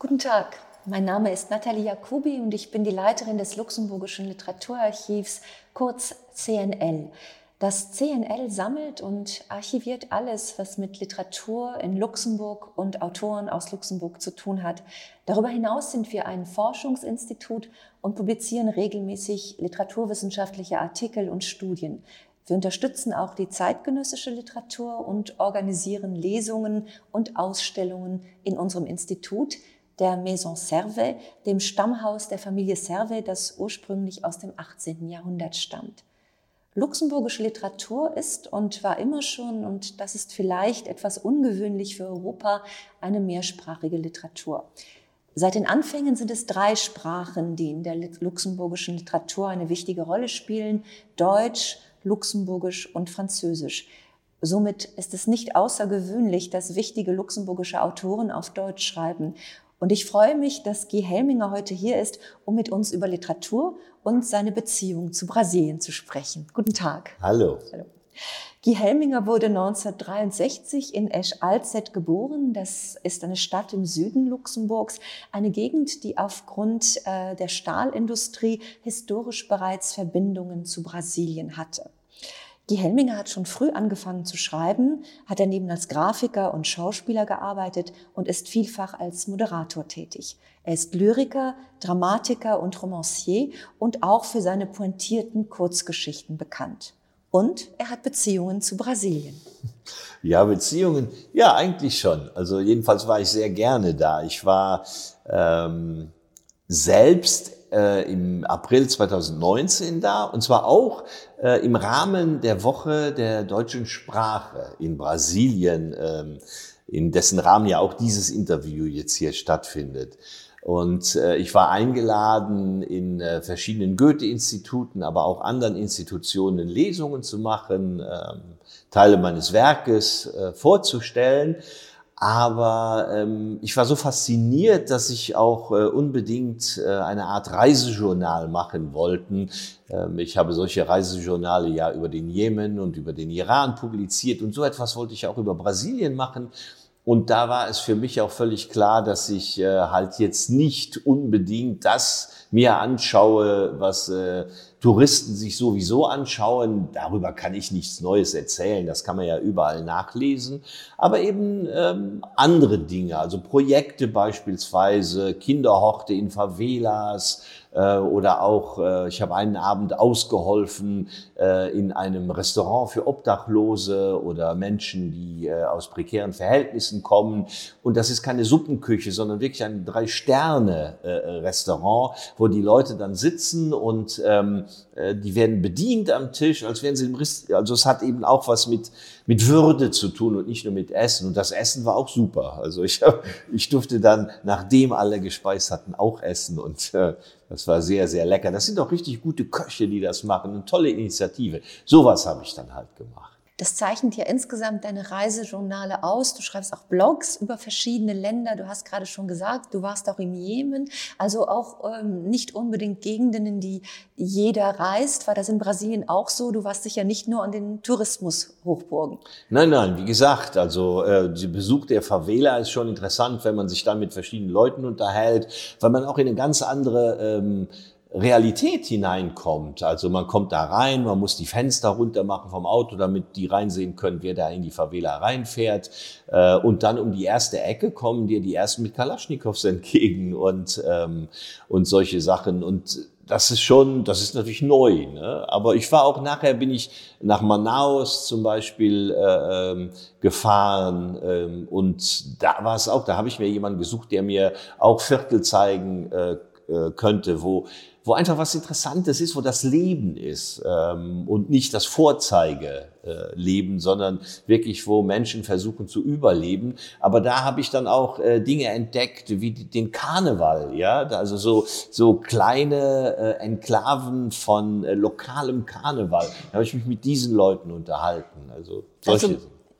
Guten Tag, mein Name ist Nathalie Jacobi und ich bin die Leiterin des Luxemburgischen Literaturarchivs, kurz CNL. Das CNL sammelt und archiviert alles, was mit Literatur in Luxemburg und Autoren aus Luxemburg zu tun hat. Darüber hinaus sind wir ein Forschungsinstitut und publizieren regelmäßig literaturwissenschaftliche Artikel und Studien. Wir unterstützen auch die zeitgenössische Literatur und organisieren Lesungen und Ausstellungen in unserem Institut, der Maison Servet, dem Stammhaus der Familie Servet, das ursprünglich aus dem 18. Jahrhundert stammt. Luxemburgische Literatur ist und war immer schon, und das ist vielleicht etwas ungewöhnlich für Europa, eine mehrsprachige Literatur. Seit den Anfängen sind es 3 Sprachen, die in der luxemburgischen Literatur eine wichtige Rolle spielen: Deutsch, Luxemburgisch und Französisch. Somit ist es nicht außergewöhnlich, dass wichtige luxemburgische Autoren auf Deutsch schreiben. Und ich freue mich, dass Guy Helminger heute hier ist, um mit uns über Literatur und seine Beziehung zu Brasilien zu sprechen. Guten Tag. Hallo. Hallo. Guy Helminger wurde 1963 in Esch-Alzet geboren. Das ist eine Stadt im Süden Luxemburgs, eine Gegend, die aufgrund der Stahlindustrie historisch bereits Verbindungen zu Brasilien hatte. Guy Helminger hat schon früh angefangen zu schreiben, hat daneben als Grafiker und Schauspieler gearbeitet und ist vielfach als Moderator tätig. Er ist Lyriker, Dramatiker und Romancier und auch für seine pointierten Kurzgeschichten bekannt. Und er hat Beziehungen zu Brasilien. Ja, Beziehungen, ja, eigentlich schon. Also jedenfalls war ich sehr gerne da. Ich war selbst im April 2019 da, und zwar auch im Rahmen der Woche der deutschen Sprache in Brasilien, in dessen Rahmen ja auch dieses Interview jetzt hier stattfindet. Und ich war eingeladen, in verschiedenen Goethe-Instituten, aber auch anderen Institutionen Lesungen zu machen, Teile meines Werkes vorzustellen. Aber ich war so fasziniert, dass ich auch unbedingt eine Art Reisejournal machen wollte. Ich habe solche Reisejournale ja über den Jemen und über den Iran publiziert, und so etwas wollte ich auch über Brasilien machen. Und da war es für mich auch völlig klar, dass ich halt jetzt nicht unbedingt das mir anschaue, was Touristen sich sowieso anschauen. Darüber kann ich nichts Neues erzählen, das kann man ja überall nachlesen. Aber eben andere Dinge, also Projekte beispielsweise, Kinderhorte in Favelas, oder auch, ich habe einen Abend ausgeholfen in einem Restaurant für Obdachlose oder Menschen, die aus prekären Verhältnissen kommen. Und das ist keine Suppenküche, sondern wirklich ein 3-Sterne-Restaurant, wo die Leute dann sitzen und die werden bedient am Tisch, als wären sie im Restaurant. Also es hat eben auch was mit Würde zu tun und nicht nur mit Essen. Und das Essen war auch super. Also ich durfte dann, nachdem alle gespeist hatten, auch essen, und das war sehr, sehr lecker. Das sind auch richtig gute Köche, die das machen. Eine tolle Initiative. Sowas habe ich dann halt gemacht. Das zeichnet ja insgesamt deine Reisejournale aus. Du schreibst auch Blogs über verschiedene Länder. Du hast gerade schon gesagt, du warst auch im Jemen. Also auch nicht unbedingt Gegenden, in die jeder reist. War das in Brasilien auch so? Du warst sicher nicht nur an den Tourismushochburgen. Nein, wie gesagt, also der Besuch der Favela ist schon interessant, wenn man sich dann mit verschiedenen Leuten unterhält, weil man auch in eine ganz andere Realität hineinkommt. Also man kommt da rein, man muss die Fenster runter machen vom Auto, damit die reinsehen können, wer da in die Favela reinfährt. Und dann um die erste Ecke kommen dir die ersten mit Kalaschnikows entgegen und solche Sachen. Und das ist natürlich neu, ne? Aber ich war auch bin ich nach Manaus zum Beispiel gefahren, und da war es auch, da habe ich mir jemanden gesucht, der mir auch Viertel zeigen könnte, wo einfach was Interessantes ist, wo das Leben ist, und nicht das Vorzeigeleben, sondern wirklich, wo Menschen versuchen zu überleben. Aber da habe ich dann auch Dinge entdeckt, wie den Karneval, ja, also so kleine Enklaven von lokalem Karneval. Da habe ich mich mit diesen Leuten unterhalten, also solche.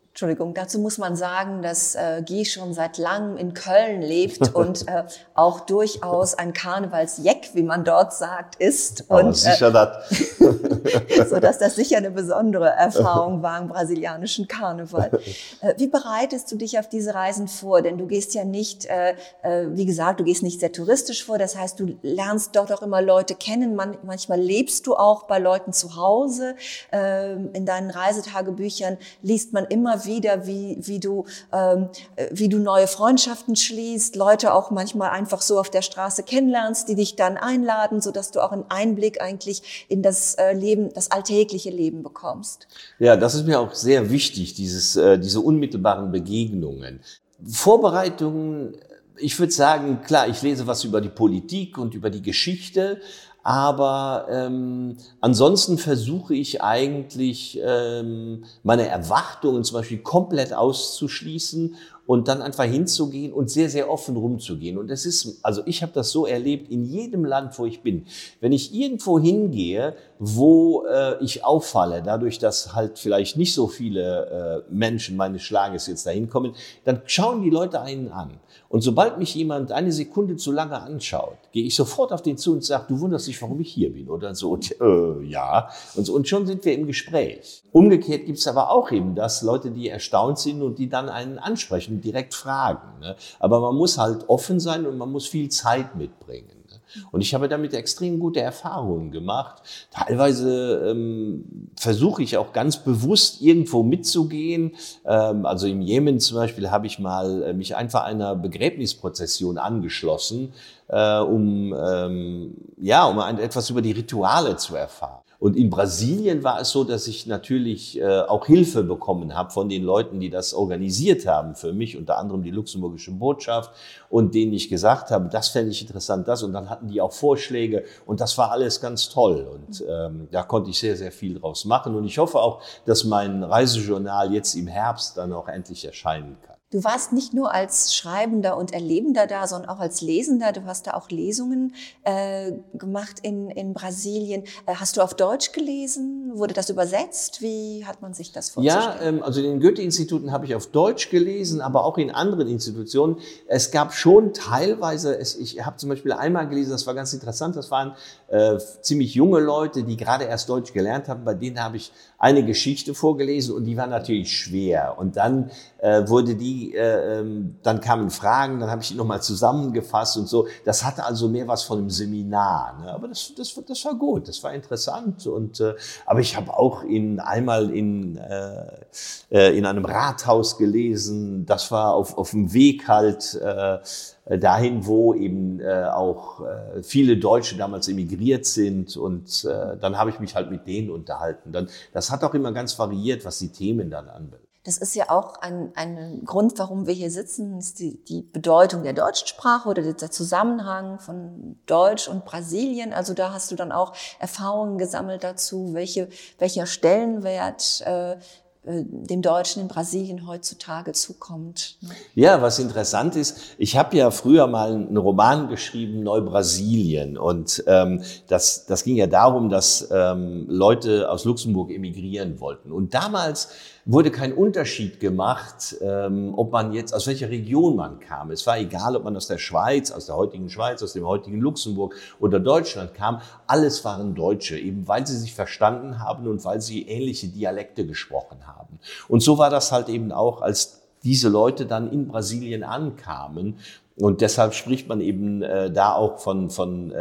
Entschuldigung, dazu muss man sagen, dass Guy schon seit langem in Köln lebt und auch durchaus ein Karnevalsjeck, wie man dort sagt, ist. Aber und sicher das. sodass das sicher eine besondere Erfahrung war im brasilianischen Karneval. Wie bereitest du dich auf diese Reisen vor? Denn du gehst ja nicht, wie gesagt, du gehst nicht sehr touristisch vor. Das heißt, du lernst dort auch immer Leute kennen. Manchmal lebst du auch bei Leuten zu Hause. In deinen Reisetagebüchern liest man immer wieder, wie du neue Freundschaften schließt, Leute auch manchmal einfach so auf der Straße kennenlernst, die dich dann einladen, sodass du auch einen Einblick eigentlich in das Leben, das alltägliche Leben bekommst. Ja, das ist mir auch sehr wichtig, diese unmittelbaren Begegnungen. Vorbereitungen, ich würde sagen, klar, ich lese was über die Politik und über die Geschichte, aber ansonsten versuche ich eigentlich, meine Erwartungen zum Beispiel komplett auszuschließen und dann einfach hinzugehen und sehr, sehr offen rumzugehen. Und es ist, also ich habe das so erlebt in jedem Land, wo ich bin. Wenn ich irgendwo hingehe, wo ich auffalle, dadurch, dass halt vielleicht nicht so viele Menschen meines Schlages jetzt dahin kommen, dann schauen die Leute einen an. Und sobald mich jemand eine Sekunde zu lange anschaut, gehe ich sofort auf den zu und sage, du wunderst dich, warum ich hier bin oder so. Und, ja, und so. Und schon sind wir im Gespräch. Umgekehrt gibt es aber auch eben das, Leute, die erstaunt sind und die dann einen ansprechen und direkt fragen. Ne? Aber man muss halt offen sein und man muss viel Zeit mitbringen. Und ich habe damit extrem gute Erfahrungen gemacht. Teilweise versuche ich auch ganz bewusst irgendwo mitzugehen. Also im Jemen zum Beispiel habe ich mal mich einfach einer Begräbnisprozession angeschlossen, um etwas über die Rituale zu erfahren. Und in Brasilien war es so, dass ich natürlich auch Hilfe bekommen habe von den Leuten, die das organisiert haben für mich, unter anderem die luxemburgische Botschaft, und denen ich gesagt habe, das fände ich interessant, das. Und dann hatten die auch Vorschläge und das war alles ganz toll. Und da konnte ich sehr, sehr viel draus machen. Und ich hoffe auch, dass mein Reisejournal jetzt im Herbst dann auch endlich erscheinen kann. Du warst nicht nur als Schreibender und Erlebender da, sondern auch als Lesender. Du hast da auch Lesungen gemacht in Brasilien. Hast du auf Deutsch gelesen? Wurde das übersetzt? Wie hat man sich das vorzustellen? Ja, also in den Goethe-Instituten habe ich auf Deutsch gelesen, aber auch in anderen Institutionen. Es gab schon teilweise, ich habe zum Beispiel einmal gelesen, das war ganz interessant, das waren ziemlich junge Leute, die gerade erst Deutsch gelernt haben. Bei denen habe ich eine Geschichte vorgelesen und die war natürlich schwer. Und dann dann kamen Fragen, dann habe ich die nochmal zusammengefasst und so. Das hatte also mehr was von einem Seminar. Ne? Aber das war gut, das war interessant. Und aber ich habe auch einmal in einem Rathaus gelesen. Das war auf dem Weg halt dahin, wo eben auch viele Deutsche damals emigriert sind. Und dann habe ich mich halt mit denen unterhalten. Das hat auch immer ganz variiert, was die Themen dann anbelangt. Das ist ja auch ein Grund, warum wir hier sitzen, ist die Bedeutung der deutschen Sprache oder der Zusammenhang von Deutsch und Brasilien. Also da hast du dann auch Erfahrungen gesammelt dazu, welcher Stellenwert dem Deutschen in Brasilien heutzutage zukommt. Ja, was interessant ist, ich habe ja früher mal einen Roman geschrieben, Neubrasilien. Und das ging ja darum, dass Leute aus Luxemburg emigrieren wollten. Und damals wurde kein Unterschied gemacht, ob man jetzt, aus welcher Region man kam. Es war egal, ob man aus der Schweiz, aus der heutigen Schweiz, aus dem heutigen Luxemburg oder Deutschland kam. Alles waren Deutsche, eben weil sie sich verstanden haben und weil sie ähnliche Dialekte gesprochen haben. Und so war das halt eben auch, als diese Leute dann in Brasilien ankamen. Und deshalb spricht man eben da auch von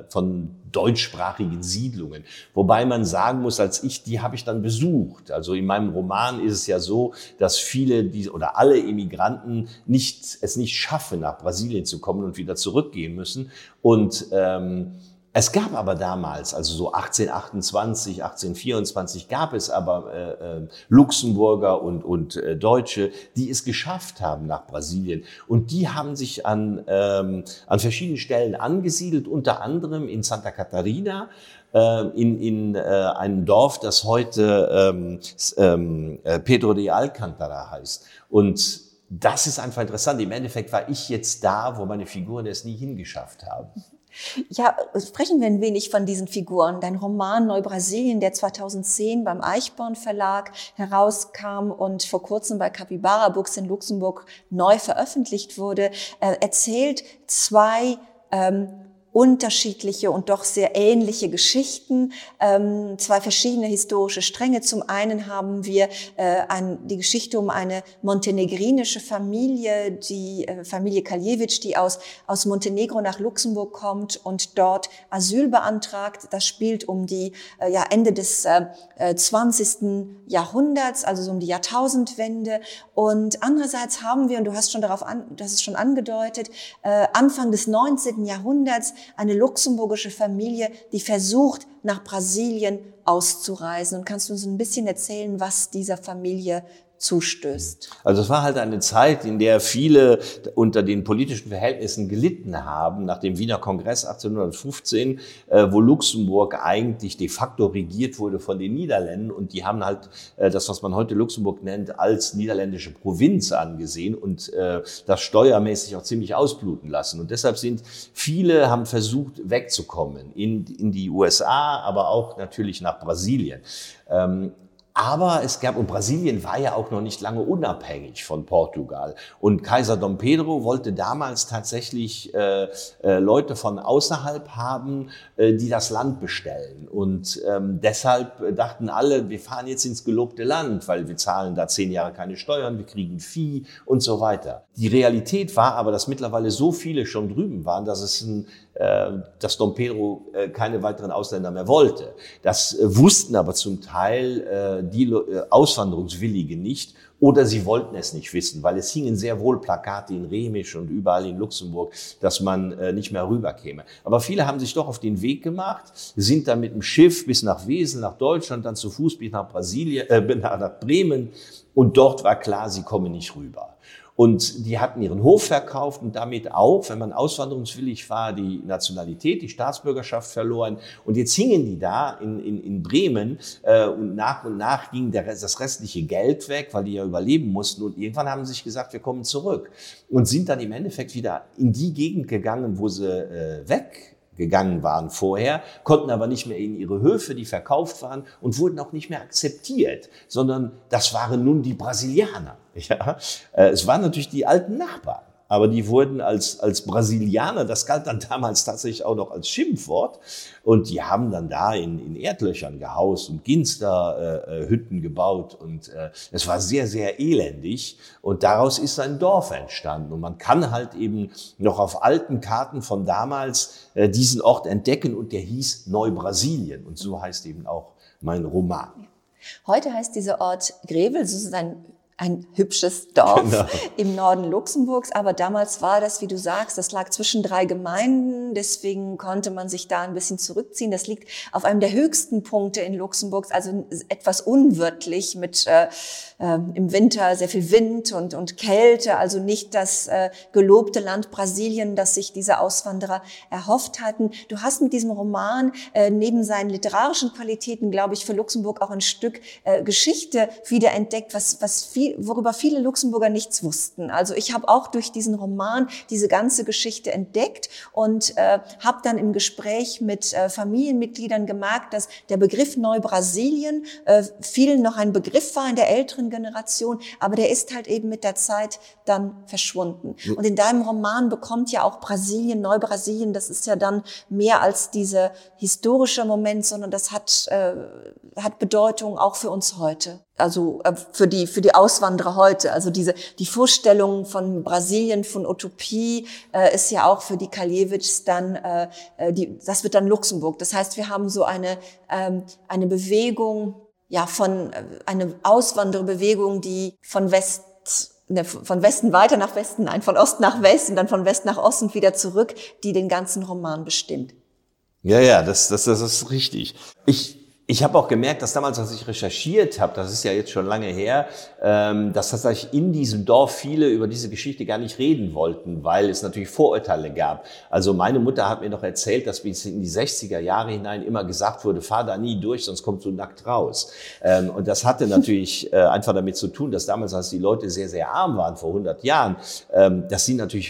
deutschsprachigen Siedlungen. Wobei man sagen muss, die habe ich dann besucht. Also in meinem Roman ist es ja so, dass viele oder alle Emigranten es nicht schaffen, nach Brasilien zu kommen und wieder zurückgehen müssen. Und es gab aber damals, also so 1828, 1824, gab es aber Luxemburger und Deutsche, die es geschafft haben nach Brasilien. Und die haben sich an verschiedenen Stellen angesiedelt, unter anderem in Santa Catarina, in einem Dorf, das heute Pedro de Alcântara heißt. Und das ist einfach interessant. Im Endeffekt war ich jetzt da, wo meine Figuren es nie hingeschafft haben. Ja, sprechen wir ein wenig von diesen Figuren. Dein Roman Neubrasilien, der 2010 beim Eichborn Verlag herauskam und vor kurzem bei Capybara Books in Luxemburg neu veröffentlicht wurde, erzählt zwei unterschiedliche und doch sehr ähnliche Geschichten, zwei verschiedene historische Stränge. Zum einen haben wir die Geschichte um eine montenegrinische Familie, die Familie Kraljevic, die aus Montenegro nach Luxemburg kommt und dort Asyl beantragt. Das spielt um die Ende des 20. Jahrhunderts, also so um die Jahrtausendwende. Und andererseits haben wir, und du hast es schon angedeutet, Anfang des 19. Jahrhunderts eine luxemburgische Familie, die versucht, nach Brasilien auszureisen. Und kannst du uns ein bisschen erzählen, was dieser Familie zustößt? Also es war halt eine Zeit, in der viele unter den politischen Verhältnissen gelitten haben, nach dem Wiener Kongress 1815, wo Luxemburg eigentlich de facto regiert wurde von den Niederländern, und die haben halt das, was man heute Luxemburg nennt, als niederländische Provinz angesehen und das steuermäßig auch ziemlich ausbluten lassen. Und deshalb haben versucht wegzukommen in die USA, aber auch natürlich nach Brasilien. Aber und Brasilien war ja auch noch nicht lange unabhängig von Portugal. Und Kaiser Dom Pedro wollte damals tatsächlich Leute von außerhalb haben, die das Land bestellen. Und deshalb dachten alle, wir fahren jetzt ins gelobte Land, weil wir zahlen da 10 Jahre keine Steuern, wir kriegen Vieh und so weiter. Die Realität war aber, dass mittlerweile so viele schon drüben waren, dass Dom Pedro keine weiteren Ausländer mehr wollte. Das wussten aber zum Teil die Auswanderungswilligen nicht, oder sie wollten es nicht wissen, weil es hingen sehr wohl Plakate in Remisch und überall in Luxemburg, dass man nicht mehr rüberkäme. Aber viele haben sich doch auf den Weg gemacht, sind dann mit dem Schiff bis nach Wesel, nach Deutschland, dann zu Fuß bis nach nach Bremen, und dort war klar, sie kommen nicht rüber. Und die hatten ihren Hof verkauft und damit auch, wenn man auswanderungswillig war, die Nationalität, die Staatsbürgerschaft verloren. Und jetzt hingen die da in Bremen und nach ging das restliche Geld weg, weil die ja überleben mussten. Und irgendwann haben sie sich gesagt, wir kommen zurück. Und sind dann im Endeffekt wieder in die Gegend gegangen, wo sie weggegangen waren vorher, konnten aber nicht mehr in ihre Höfe, die verkauft waren, und wurden auch nicht mehr akzeptiert, sondern das waren nun die Brasilianer. Ja, es waren natürlich die alten Nachbarn, aber die wurden als Brasilianer, das galt dann damals tatsächlich auch noch als Schimpfwort, und die haben dann da in Erdlöchern gehaust und Ginsterhütten gebaut, und es war sehr, sehr elendig, und daraus ist ein Dorf entstanden, und man kann halt eben noch auf alten Karten von damals diesen Ort entdecken, und der hieß Neubrasilien, und so heißt eben auch mein Roman. Heute heißt dieser Ort Grevel, das ist ein hübsches Dorf im Norden Luxemburgs, aber damals war das, wie du sagst, das lag zwischen 3 Gemeinden, deswegen konnte man sich da ein bisschen zurückziehen. Das liegt auf einem der höchsten Punkte in Luxemburgs, also etwas unwirtlich mit im Winter sehr viel Wind und Kälte, also nicht das gelobte Land Brasilien, das sich diese Auswanderer erhofft hatten. Du hast mit diesem Roman neben seinen literarischen Qualitäten, glaube ich, für Luxemburg auch ein Stück Geschichte wiederentdeckt, worüber viele Luxemburger nichts wussten. Also ich habe auch durch diesen Roman diese ganze Geschichte entdeckt und habe dann im Gespräch mit Familienmitgliedern gemerkt, dass der Begriff Neubrasilien vielen noch ein Begriff war in der älteren Generation, aber der ist halt eben mit der Zeit dann verschwunden. Und in deinem Roman bekommt ja auch Brasilien, Neubrasilien, das ist ja dann mehr als dieser historische Moment, sondern das hat Bedeutung auch für uns heute. Also für die Auswanderer heute. Also die Vorstellung von Brasilien, von Utopie ist ja auch für die Kraljevics dann, das wird dann Luxemburg. Das heißt, wir haben so eine Bewegung, eine Auswandererbewegung, die von Westen weiter nach Westen, nein, von Ost nach West und dann von West nach Ost und wieder zurück, die den ganzen Roman bestimmt. Ja, das ist richtig. Ich habe auch gemerkt, dass damals, als ich recherchiert habe, das ist ja jetzt schon lange her, dass tatsächlich in diesem Dorf viele über diese Geschichte gar nicht reden wollten, weil es natürlich Vorurteile gab. Also meine Mutter hat mir noch erzählt, dass bis in die 60er Jahre hinein immer gesagt wurde, fahr da nie durch, sonst kommst du nackt raus. Und das hatte natürlich einfach damit zu tun, dass damals, als die Leute sehr, sehr arm waren, vor 100 Jahren, dass sie natürlich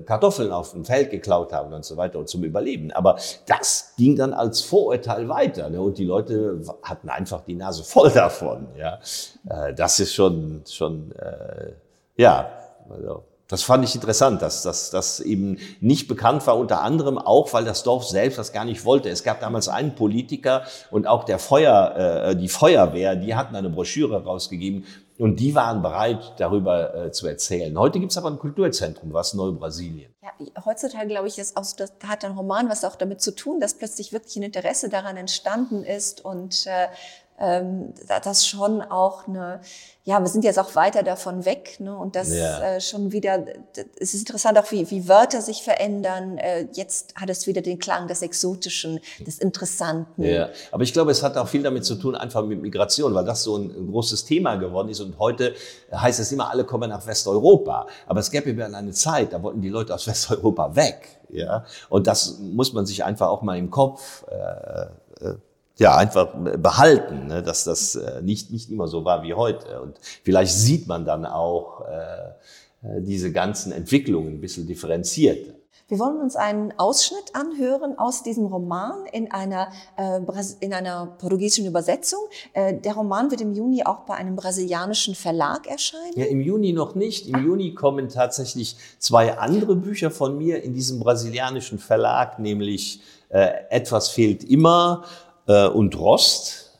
Kartoffeln auf dem Feld geklaut haben und so weiter und zum Überleben. Aber das ging dann als Vorurteil weiter, ne? Und die Leute hatten einfach die Nase voll davon. Ja, das ist schon ja, also, das fand ich interessant, dass das eben nicht bekannt war, unter anderem auch, weil das Dorf selbst das gar nicht wollte. Es gab damals einen Politiker und auch die Feuerwehr, die hatten eine Broschüre rausgegeben und die waren bereit, darüber zu erzählen. Heute gibt es aber ein Kulturzentrum, was Neubrasilien. Ja, heutzutage, glaube ich, das hat ein Roman was auch damit zu tun, dass plötzlich wirklich ein Interesse daran entstanden ist und das schon auch wir sind jetzt auch weiter davon weg, ne? Und das schon wieder, es ist interessant auch, wie Wörter sich verändern. Jetzt hat es wieder den Klang des Exotischen, des Interessanten. Ja, aber ich glaube, es hat auch viel damit zu tun, einfach mit Migration, weil das so ein großes Thema geworden ist. Und heute heißt es immer, alle kommen nach Westeuropa. Aber es gäbe ja eine Zeit, da wollten die Leute aus Westeuropa weg. Ja, und das muss man sich einfach auch mal im Kopf einfach behalten, ne? Dass das nicht immer so war wie heute. Und vielleicht sieht man dann auch diese ganzen Entwicklungen ein bisschen differenzierter. Wir wollen uns einen Ausschnitt anhören aus diesem Roman in einer portugiesischen Übersetzung. Der Roman wird im Juni auch bei einem brasilianischen Verlag erscheinen. Ja, im Juni noch nicht. Im Juni kommen tatsächlich 2 andere Bücher von mir in diesem brasilianischen Verlag, nämlich Etwas fehlt immer und Rost,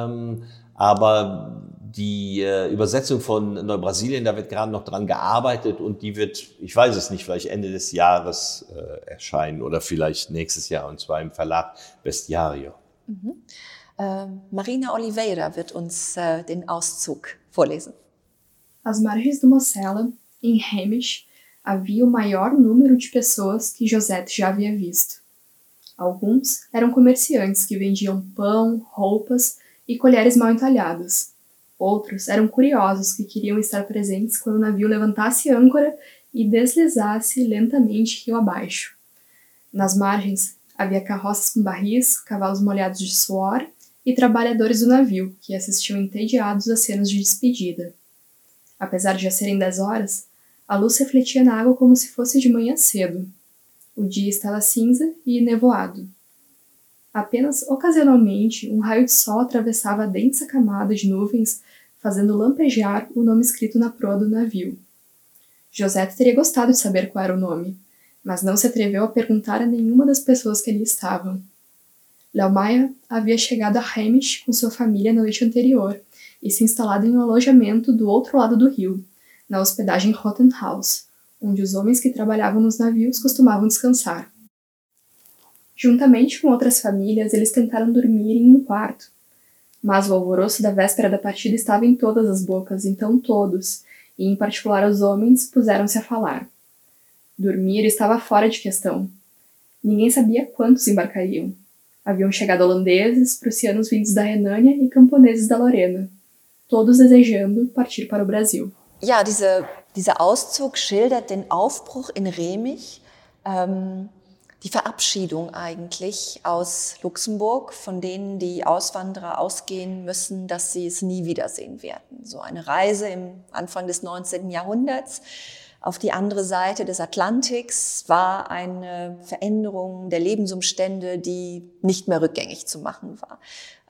aber die Übersetzung von Neubrasilien, da wird gerade noch dran gearbeitet und die wird, ich weiß es nicht, vielleicht Ende des Jahres erscheinen oder vielleicht nächstes Jahr, und zwar im Verlag Bestiario. Marina Oliveira wird uns den Auszug vorlesen. Às margens do Mosela, em Remes, havia o maior número de pessoas que Josete já havia visto. Alguns eram comerciantes que vendiam pão, roupas e colheres mal entalhadas. Outros eram curiosos que queriam estar presentes quando o navio levantasse âncora e deslizasse lentamente rio abaixo. Nas margens havia carroças com barris, cavalos molhados de suor e trabalhadores do navio, que assistiam entediados às cenas de despedida. Apesar de já serem 10 horas, a luz refletia na água como se fosse de manhã cedo. O dia estava cinza e nevoado. Apenas ocasionalmente, um raio de sol atravessava a densa camada de nuvens, fazendo lampejar o nome escrito na proa do navio. Josete teria gostado de saber qual era o nome, mas não se atreveu a perguntar a nenhuma das pessoas que ali estavam. Léo Maia havia chegado a Remes com sua família na noite anterior e se instalado em um alojamento do outro lado do rio, na hospedagem Rottenhaus, onde os homens que trabalhavam nos navios costumavam descansar. Juntamente com outras famílias, eles tentaram dormir em um quarto, mas o alvoroço da véspera da partida estava em todas as bocas, então todos, e em particular os homens, puseram-se a falar. Dormir estava fora de questão. Ninguém sabia quantos embarcariam. Haviam chegado holandeses, prussianos vindos da Renânia e camponeses da Lorena, todos desejando partir para o Brasil. Ja, dieser Auszug schildert den Aufbruch in Remich, die Verabschiedung eigentlich aus Luxemburg, von denen die Auswanderer ausgehen müssen, dass sie es nie wiedersehen werden. So eine Reise im Anfang des 19. Jahrhunderts auf die andere Seite des Atlantiks war eine Veränderung der Lebensumstände, die nicht mehr rückgängig zu machen war.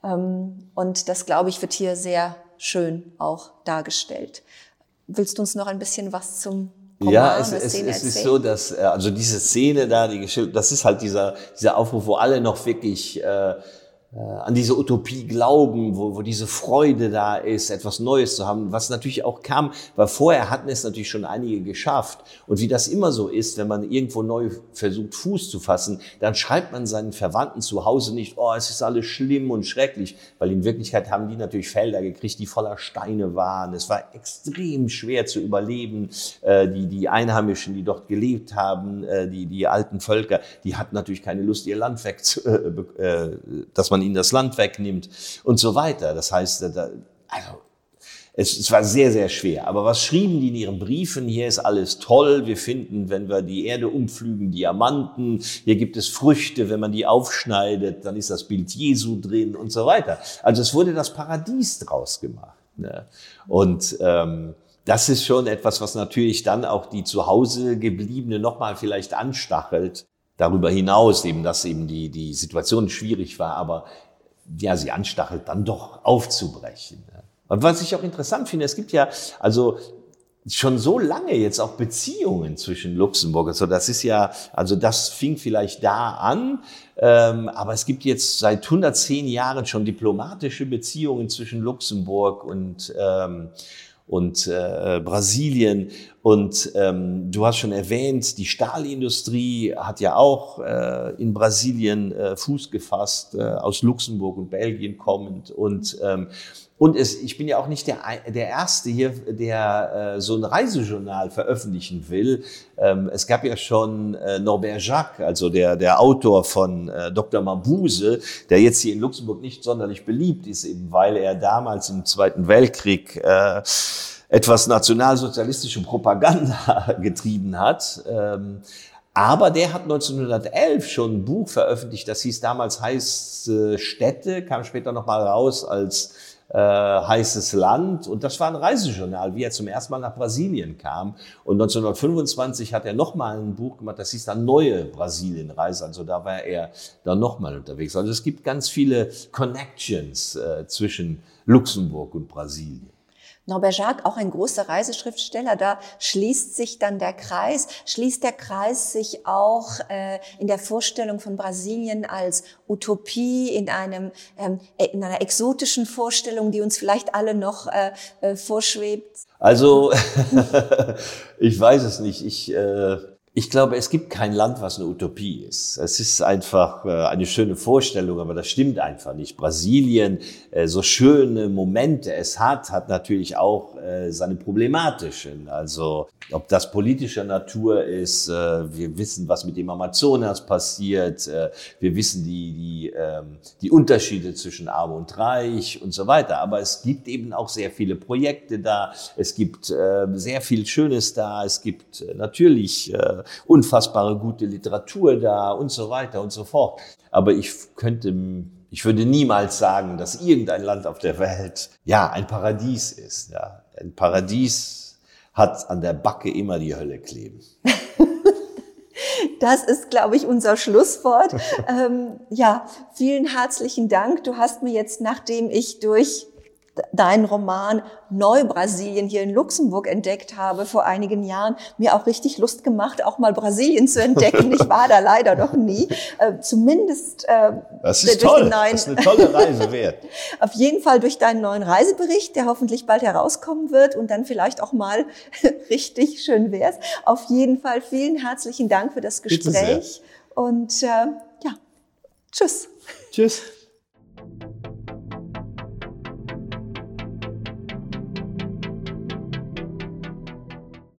Und das, glaube ich, wird hier sehr schön auch dargestellt. Willst du uns noch ein bisschen was zum Roman, ja, es ist so, dass also diese Szene da, das ist halt dieser Aufruf, wo alle noch wirklich an diese Utopie glauben, wo diese Freude da ist, etwas Neues zu haben, was natürlich auch kam, weil vorher hatten es natürlich schon einige geschafft. Und wie das immer so ist, wenn man irgendwo neu versucht, Fuß zu fassen, dann schreibt man seinen Verwandten zu Hause nicht, oh, es ist alles schlimm und schrecklich, weil in Wirklichkeit haben die natürlich Felder gekriegt, die voller Steine waren. Es war extrem schwer zu überleben. Die Einheimischen, die dort gelebt haben, die alten Völker, die hatten natürlich keine Lust, ihr Land dass man ihnen das Land wegnimmt und so weiter. Das heißt, es war sehr, sehr schwer. Aber was schrieben die in ihren Briefen? Hier ist alles toll. Wir finden, wenn wir die Erde umpflügen, Diamanten. Hier gibt es Früchte. Wenn man die aufschneidet, dann ist das Bild Jesu drin und so weiter. Also es wurde das Paradies draus gemacht. Ne? Und das ist schon etwas, was natürlich dann auch die zu Hause gebliebene nochmal vielleicht anstachelt. Darüber hinaus eben, dass eben die Situation schwierig war, aber ja, sie anstachelt dann doch aufzubrechen. Und was ich auch interessant finde, es gibt ja also schon so lange jetzt auch Beziehungen zwischen Luxemburg. Also das ist ja, also das fing vielleicht da an, aber es gibt jetzt seit 110 Jahren schon diplomatische Beziehungen zwischen Luxemburg und Brasilien. Und du hast schon erwähnt, die Stahlindustrie hat ja auch in Brasilien Fuß gefasst, aus Luxemburg und Belgien kommend. Ich bin ja auch nicht der Erste hier, der so ein Reisejournal veröffentlichen will. Es gab ja schon Norbert Jacques, also der Autor von Dr. Mabuse, der jetzt hier in Luxemburg nicht sonderlich beliebt ist, eben weil er damals im Zweiten Weltkrieg etwas nationalsozialistische Propaganda getrieben hat. Aber der hat 1911 schon ein Buch veröffentlicht, das hieß damals Heiße Städte, kam später nochmal raus als Heißes Land. Und das war ein Reisejournal, wie er zum ersten Mal nach Brasilien kam. Und 1925 hat er nochmal ein Buch gemacht, das hieß dann Neue Brasilienreise. Also da war er dann nochmal unterwegs. Also es gibt ganz viele Connections zwischen Luxemburg und Brasilien. Norbert Jacques, auch ein großer Reiseschriftsteller, da schließt sich dann der Kreis. Schließt der Kreis sich auch in der Vorstellung von Brasilien als Utopie, in einer exotischen Vorstellung, die uns vielleicht alle noch vorschwebt? Also, ich weiß es nicht. Ich glaube, es gibt kein Land, was eine Utopie ist. Es ist einfach eine schöne Vorstellung, aber das stimmt einfach nicht. Brasilien, so schöne Momente es hat natürlich auch seine problematischen. Also ob das politischer Natur ist, wir wissen, was mit dem Amazonas passiert, wir wissen die Unterschiede zwischen Arm und Reich und so weiter. Aber es gibt eben auch sehr viele Projekte da, es gibt sehr viel Schönes da, es gibt natürlich unfassbare gute Literatur da und so weiter und so fort. Aber ich würde niemals sagen, dass irgendein Land auf der Welt, ja, ein Paradies ist. Ja. Ein Paradies hat an der Backe immer die Hölle kleben. Das ist, glaube ich, unser Schlusswort. Ja, vielen herzlichen Dank. Du hast mir jetzt, nachdem ich durch deinen Roman Neubrasilien hier in Luxemburg entdeckt habe vor einigen Jahren, mir auch richtig Lust gemacht, auch mal Brasilien zu entdecken. Ich war da leider noch nie. Zumindest das ist toll. Das ist eine tolle Reise wert. Auf jeden Fall durch deinen neuen Reisebericht, der hoffentlich bald herauskommen wird und dann vielleicht auch mal richtig schön wär's. Auf jeden Fall vielen herzlichen Dank für das Gespräch und ja, tschüss. Tschüss.